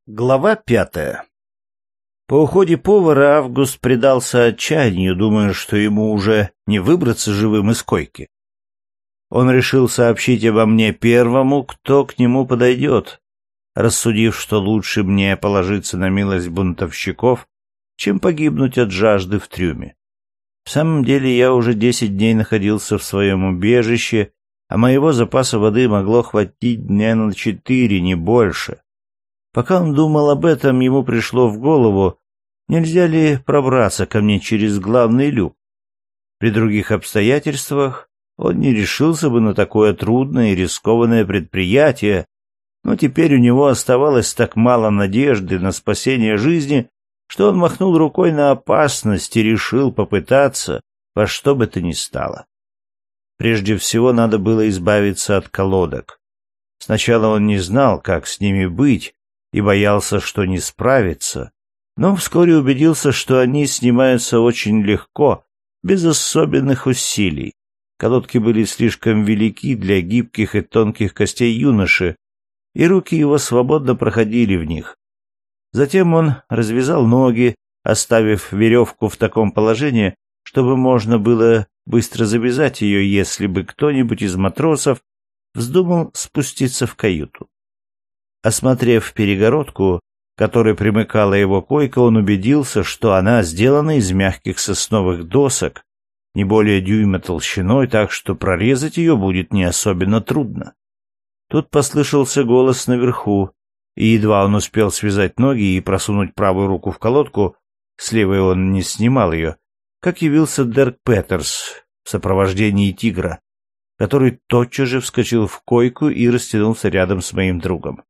Глава 5. По уходе повара Август предался отчаянию, думая, что ему уже не выбраться живым из койки. Он решил сообщить обо мне первому, кто к нему подойдет, рассудив, что лучше мне положиться на милость бунтовщиков, чем погибнуть от жажды в трюме. В самом деле я уже 10 дней находился в своем убежище, а моего запаса воды могло хватить дня на 4, не больше. Пока он думал об этом, ему пришло в голову, нельзя ли пробраться ко мне через главный люк. При других обстоятельствах он не решился бы на такое трудное и рискованное предприятие, но теперь у него оставалось так мало надежды на спасение жизни, что он махнул рукой на опасность и решил попытаться во что бы то ни стало. Прежде всего надо было избавиться от колодок. Сначала он не знал, как с ними быть, и боялся, что не справится, но вскоре убедился, что они снимаются очень легко, без особенных усилий. Колодки были слишком велики для гибких и тонких костей юноши, и руки его свободно проходили в них. Затем он развязал ноги, оставив веревку в таком положении, чтобы можно было быстро завязать ее, если бы кто-нибудь из матросов вздумал спуститься в каюту. Осмотрев перегородку, к которой примыкала его койка, он убедился, что она сделана из мягких сосновых досок, не более дюйма толщиной, так что прорезать ее будет не особенно трудно. Тут послышался голос наверху, и едва он успел связать ноги и просунуть правую руку в колодку, с левой он не снимал ее, как явился Дерк Петерс в сопровождении тигра, который тотчас же вскочил в койку и растянулся рядом с моим другом.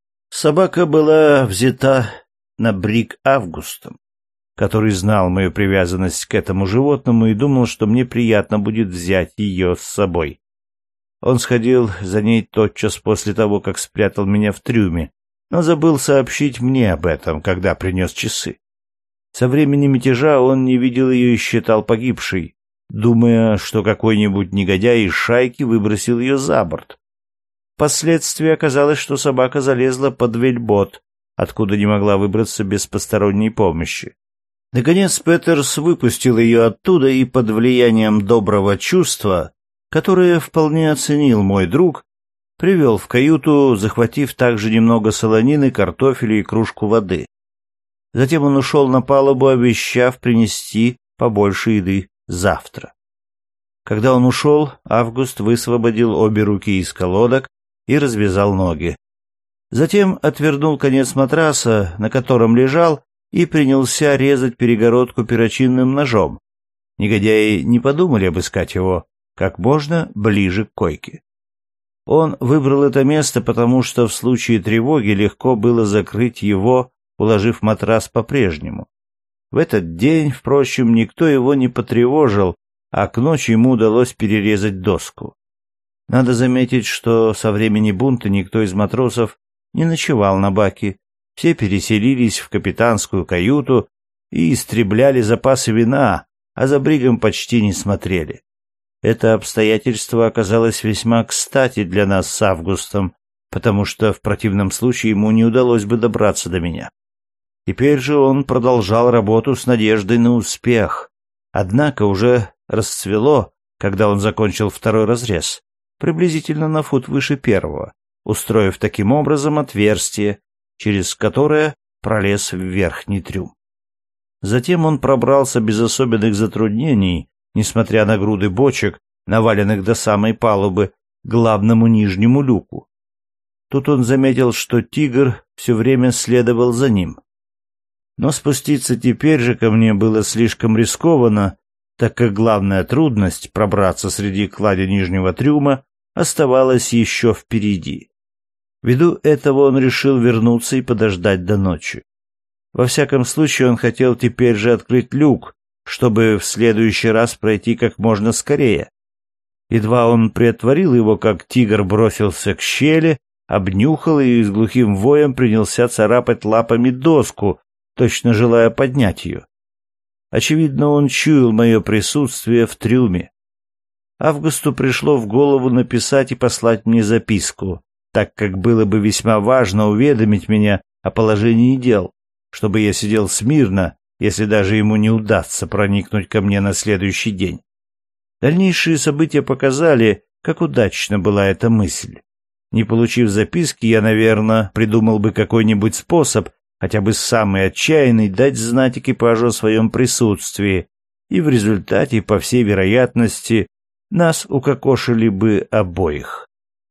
Собака была взята на брик Августом, который знал мою привязанность к этому животному и думал, что мне приятно будет взять ее с собой. Он сходил за ней тотчас после того, как спрятал меня в трюме, но забыл сообщить мне об этом, когда принес часы. Со времени мятежа он не видел ее и считал погибшей, думая, что какой-нибудь негодяй из шайки выбросил ее за борт. Впоследствии оказалось, что собака залезла под вельбот, откуда не могла выбраться без посторонней помощи. Наконец Петерс выпустил ее оттуда и под влиянием доброго чувства, которое вполне оценил мой друг, привел в каюту, захватив также немного солонины, картофеля и кружку воды. Затем он ушел на палубу, обещав принести побольше еды завтра. Когда он ушел, Август высвободил обе руки из колодок и развязал ноги. Затем отвернул конец матраса, на котором лежал, и принялся резать перегородку перочинным ножом. Негодяи не подумали обыскать его как можно ближе к койке. Он выбрал это место, потому что в случае тревоги легко было закрыть его, уложив матрас по-прежнему. В этот день, впрочем, никто его не потревожил, а к ночи ему удалось перерезать доску. Надо заметить, что со времени бунта никто из матросов не ночевал на баке, все переселились в капитанскую каюту и истребляли запасы вина, а за бригом почти не смотрели. Это обстоятельство оказалось весьма кстати для нас с Августом, потому что в противном случае ему не удалось бы добраться до меня. Теперь же он продолжал работу с надеждой на успех. Однако уже расцвело, когда он закончил второй разрез, приблизительно на фут выше первого, устроив таким образом отверстие, через которое пролез в верхний трюм. Затем он пробрался без особенных затруднений, несмотря на груды бочек, наваленных до самой палубы, к главному нижнему люку. Тут он заметил, что тигр все время следовал за ним. Но спуститься теперь же ко мне было слишком рискованно, так как главная трудность пробраться среди клади нижнего трюма оставалась еще впереди. Ввиду этого он решил вернуться и подождать до ночи. Во всяком случае, он хотел теперь же открыть люк, чтобы в следующий раз пройти как можно скорее. Едва он приотворил его, как тигр бросился к щели, обнюхал и с глухим воем принялся царапать лапами доску, точно желая поднять ее. Очевидно, он чуял мое присутствие в трюме. Августу пришло в голову написать и послать мне записку, так как было бы весьма важно уведомить меня о положении дел, чтобы я сидел смирно, если даже ему не удастся проникнуть ко мне на следующий день. Дальнейшие события показали, как удачна была эта мысль. Не получив записки, я, наверное, придумал бы какой-нибудь способ, хотя бы самый отчаянный, дать знать экипажу о своем присутствии, и в результате, по всей вероятности, нас укокошили бы обоих.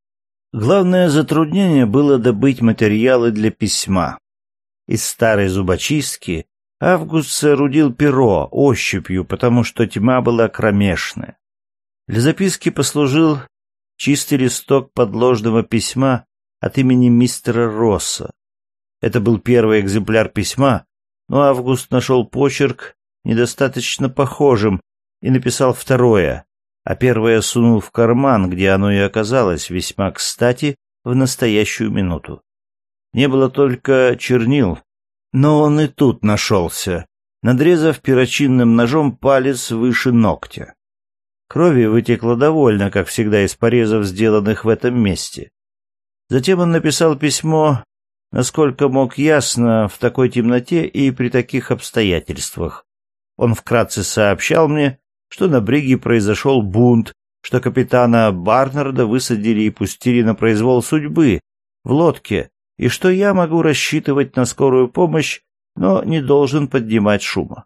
Главное затруднение было добыть материалы для письма. Из старой зубочистки Август соорудил перо ощупью, потому что тьма была кромешная. Для записки послужил чистый листок подложного письма от имени мистера Росса. Это был первый экземпляр письма, но Август нашел почерк недостаточно похожим и написал второе, а первое сунул в карман, где оно и оказалось весьма кстати в настоящую минуту. Не было только чернил, но он и тут нашелся, надрезав перочинным ножом палец выше ногтя. Крови вытекло довольно, как всегда, из порезов, сделанных в этом месте. Затем он написал письмо, насколько мог ясно, в такой темноте и при таких обстоятельствах. Он вкратце сообщал мне, что на бриге произошел бунт, что капитана Барнарда высадили и пустили на произвол судьбы в лодке, и что я могу рассчитывать на скорую помощь, но не должен поднимать шума.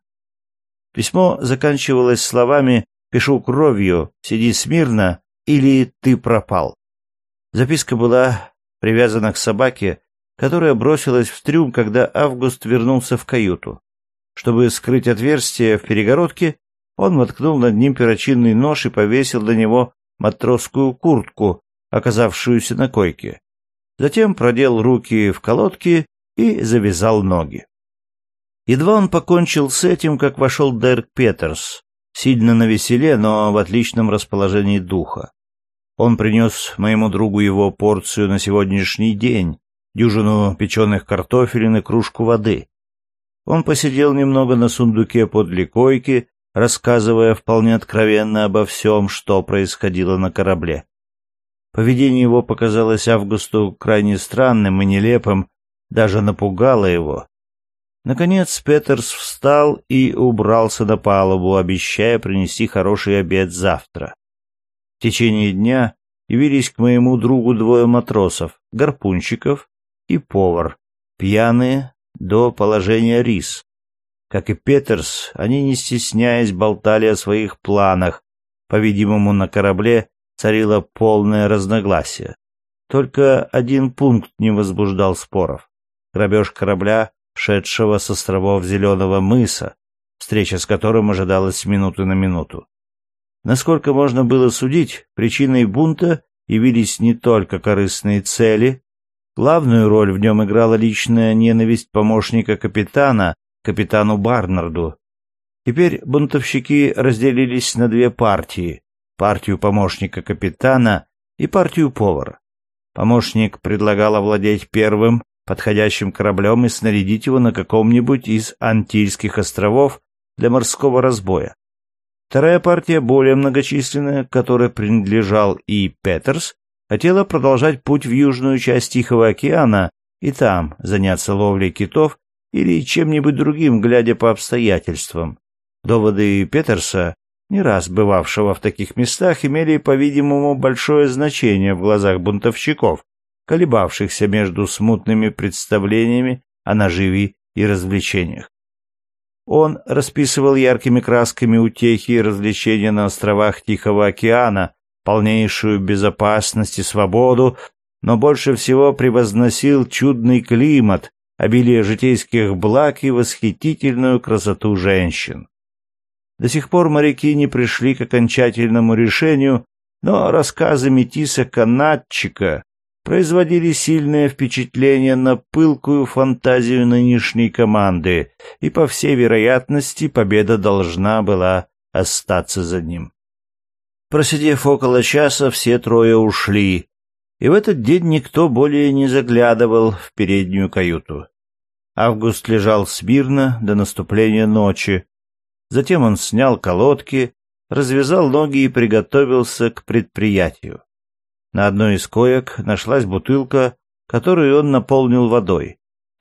Письмо заканчивалось словами «Пишу кровью, сиди смирно, или ты пропал». Записка была привязана к собаке, которая бросилась в трюм, когда Август вернулся в каюту. Чтобы скрыть отверстие в перегородке, он воткнул над ним перочинный нож и повесил на него матросскую куртку, оказавшуюся на койке. Затем продел руки в колодки и завязал ноги. Едва он покончил с этим, как вошел Дерк Петерс, сильно навеселе, но в отличном расположении духа. Он принес моему другу его порцию на сегодняшний день, дюжину печеных картофелин и кружку воды. Он посидел немного на сундуке подле койки, рассказывая вполне откровенно обо всем, что происходило на корабле. Поведение его показалось Августу крайне странным и нелепым, даже напугало его. Наконец Петерс встал и убрался на палубу, обещая принести хороший обед завтра. В течение дня явились к моему другу двое матросов, гарпунщиков и повар, пьяные до положения рис. Как и Петерс, они, не стесняясь, болтали о своих планах. По-видимому, на корабле царило полное разногласие. Только один пункт не возбуждал споров — грабеж корабля, шедшего с островов Зеленого мыса, встреча с которым ожидалась с минуты на минуту. Насколько можно было судить, причиной бунта явились не только корыстные цели. Главную роль в нем играла личная ненависть помощника капитана к капитану Барнарду. Теперь бунтовщики разделились на две партии — партию помощника капитана и партию повара. Помощник предлагал овладеть первым подходящим кораблем и снарядить его на каком-нибудь из Антильских островов для морского разбоя. Вторая партия, более многочисленная, к которой принадлежал и Петерс, хотела продолжать путь в южную часть Тихого океана и там заняться ловлей китов или чем-нибудь другим, глядя по обстоятельствам. Доводы Петерса, не раз бывавшего в таких местах, имели, по-видимому, большое значение в глазах бунтовщиков, колебавшихся между смутными представлениями о наживе и развлечениях. Он расписывал яркими красками утехи и развлечения на островах Тихого океана, полнейшую безопасность и свободу, но больше всего превозносил чудный климат, обилие житейских благ и восхитительную красоту женщин. До сих пор моряки не пришли к окончательному решению, но рассказы метиса канадчика производили сильное впечатление на пылкую фантазию нынешней команды, и, по всей вероятности, победа должна была остаться за ним. Просидев около часа, все трое ушли, и в этот день никто более не заглядывал в переднюю каюту. Август лежал смирно до наступления ночи. Затем он снял колодки, развязал ноги и приготовился к предприятию. На одной из коек нашлась бутылка, которую он наполнил водой.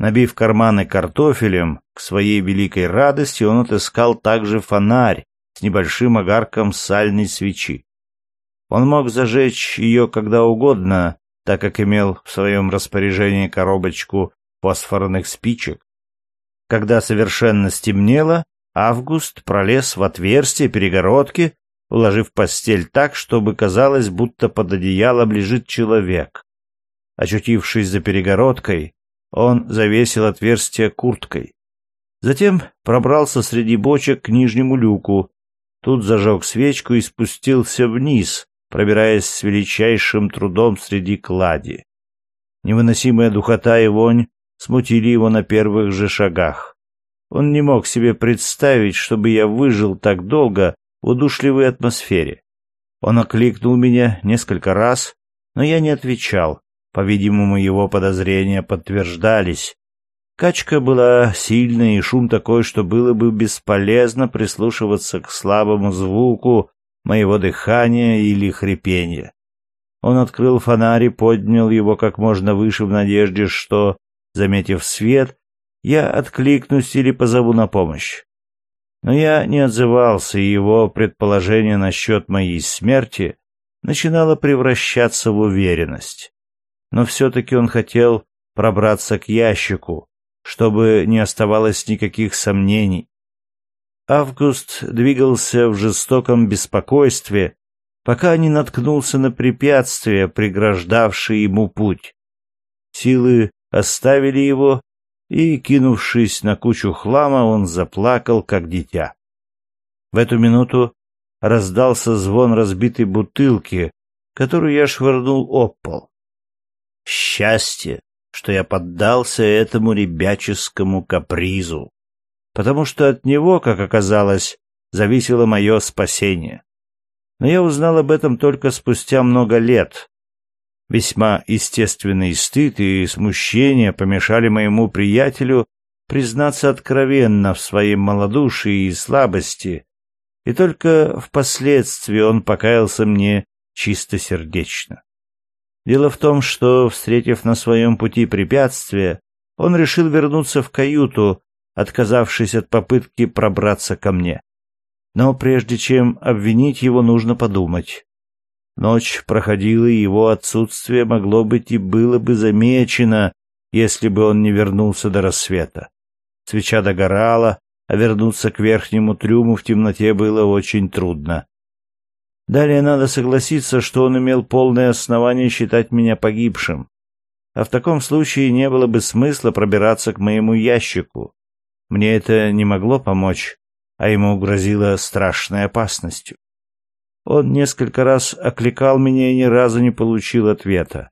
Набив карманы картофелем, к своей великой радости он отыскал также фонарь с небольшим огарком сальной свечи. Он мог зажечь ее когда угодно, так как имел в своем распоряжении коробочку фосфорных спичек. Когда совершенно стемнело, Август пролез в отверстие перегородки, уложив постель так, чтобы казалось, будто под одеялом лежит человек. Очутившись за перегородкой, он завесил отверстие курткой. Затем пробрался среди бочек к нижнему люку. Тут зажег свечку и спустился вниз, пробираясь с величайшим трудом среди клади. Невыносимая духота и вонь смутили его на первых же шагах. Он не мог себе представить, чтобы я выжил так долго в удушливой атмосфере. Он окликнул меня несколько раз, но я не отвечал. По-видимому, его подозрения подтверждались. Качка была сильной, и шум такой, что было бы бесполезно прислушиваться к слабому звуку моего дыхания или хрипения. Он открыл фонарь и поднял его как можно выше в надежде, что, заметив свет, я откликнусь или позову на помощь. Но я не отзывался, и его предположение насчет моей смерти начинало превращаться в уверенность. Но все-таки он хотел пробраться к ящику, чтобы не оставалось никаких сомнений. Август двигался в жестоком беспокойстве, пока не наткнулся на препятствия, преграждавшие ему путь. Силы оставили его, и, кинувшись на кучу хлама, он заплакал, как дитя. В эту минуту раздался звон разбитой бутылки, которую я швырнул об пол. Счастье, что я поддался этому ребяческому капризу, потому что от него, как оказалось, зависело мое спасение. Но я узнал об этом только спустя много лет. Весьма естественный стыд и смущение помешали моему приятелю признаться откровенно в своей малодушии и слабости, и только впоследствии он покаялся мне чистосердечно. Дело в том, что, встретив на своем пути препятствие, он решил вернуться в каюту, отказавшись от попытки пробраться ко мне. Но прежде чем обвинить его, нужно подумать. Ночь проходила, и его отсутствие могло быть и было бы замечено, если бы он не вернулся до рассвета. Свеча догорала, а вернуться к верхнему трюму в темноте было очень трудно. Далее надо согласиться, что он имел полное основание считать меня погибшим. А в таком случае не было бы смысла пробираться к моему ящику. Мне это не могло помочь, а ему грозила страшной опасностью. Он несколько раз окликал меня и ни разу не получил ответа.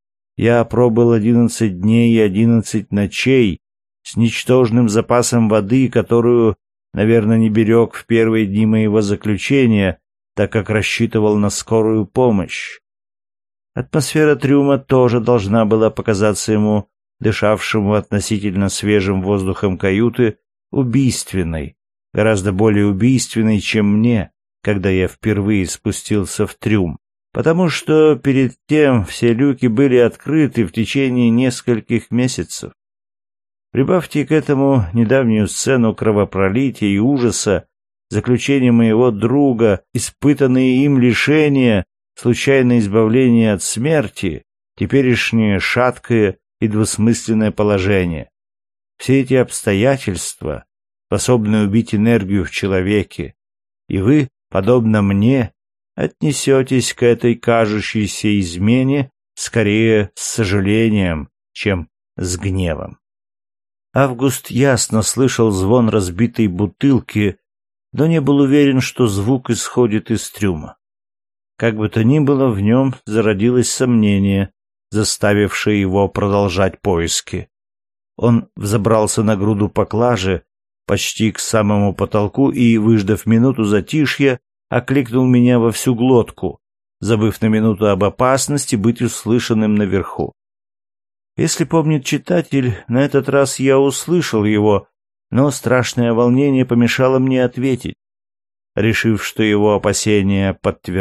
Я пробыл 11 дней и 11 ночей с ничтожным запасом воды, которую, наверное, не берег в первые дни моего заключения, так как рассчитывал на скорую помощь. Атмосфера трюма тоже должна была показаться ему, дышавшему относительно свежим воздухом каюты, убийственной, гораздо более убийственной, чем мне, когда я впервые спустился в трюм, потому что перед тем все люки были открыты в течение нескольких месяцев. Прибавьте к этому недавнюю сцену кровопролития и ужаса, заключение моего друга, испытанные им лишения, случайное избавление от смерти, теперешнее шаткое и двусмысленное положение. Все эти обстоятельства способны убить энергию в человеке, и вы, подобно мне, отнесетесь к этой кажущейся измене скорее с сожалением, чем с гневом. Август ясно слышал звон разбитой бутылки, но не был уверен, что звук исходит из трюма. Как бы то ни было, в нем зародилось сомнение, заставившее его продолжать поиски. Он взобрался на груду поклажи, почти к самому потолку, и, выждав минуту затишья, окликнул меня во всю глотку, забыв на минуту об опасности быть услышанным наверху. Если помнит читатель, на этот раз я услышал его, но страшное волнение помешало мне ответить. Решив, что его опасения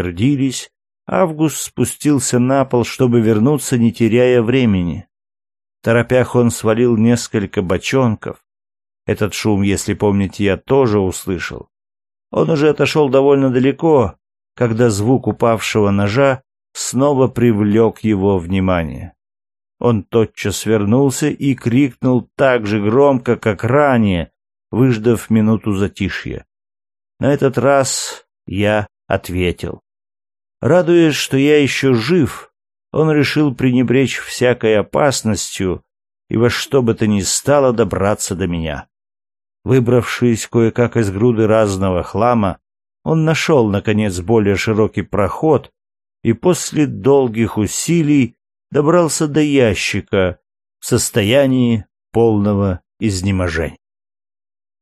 подтвердились, Август спустился на пол, чтобы вернуться, не теряя времени. В торопях он свалил несколько бочонков. Этот шум, если помните, я тоже услышал. Он уже отошел довольно далеко, когда звук упавшего ножа снова привлек его внимание. Он тотчас вернулся и крикнул так же громко, как ранее, выждав минуту затишья. На этот раз я ответил. Радуясь, что я еще жив, он решил пренебречь всякой опасностью и во что бы то ни стало добраться до меня. Выбравшись кое-как из груды разного хлама, он нашел, наконец, более широкий проход и после долгих усилий добрался до ящика в состоянии полного изнеможения.